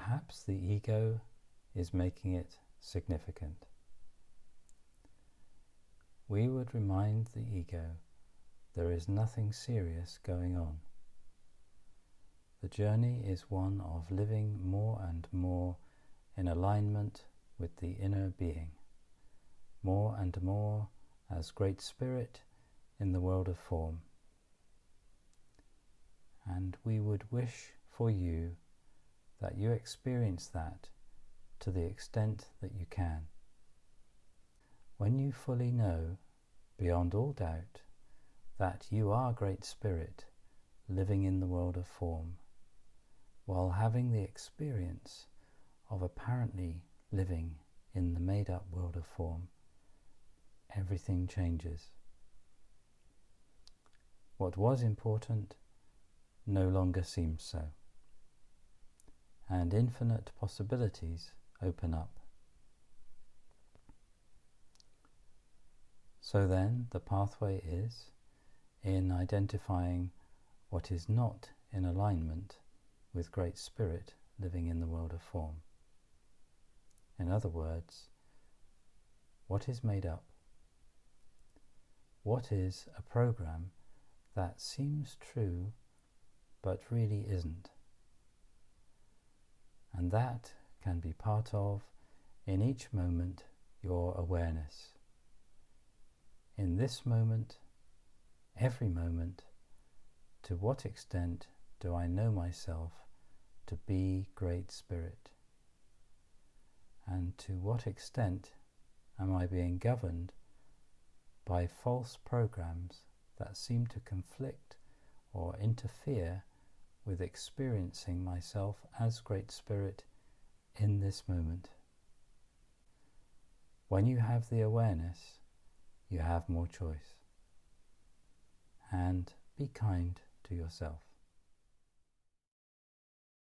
perhaps the ego is making it significant. We would remind the ego there is nothing serious going on. The journey is one of living more and more in alignment with the inner being, more and more as Great Spirit in the world of form. And we would wish for you that you experience that to the extent that you can. When you fully know, beyond all doubt, that you are Great Spirit living in the world of form, while having the experience of apparently living in the made-up world of form, everything changes. What was important no longer seems so, and infinite possibilities open up. So then, the pathway is in identifying what is not in alignment with Great Spirit living in the world of form. In other words, what is made up? What is a program that seems true but really isn't? And that can be part of, in each moment, your awareness. In this moment, every moment, to what extent do I know myself to be Great Spirit? And to what extent am I being governed by false programs that seem to conflict or interfere with experiencing myself as Great Spirit in this moment? When you have the awareness, you have more choice. And be kind to yourself.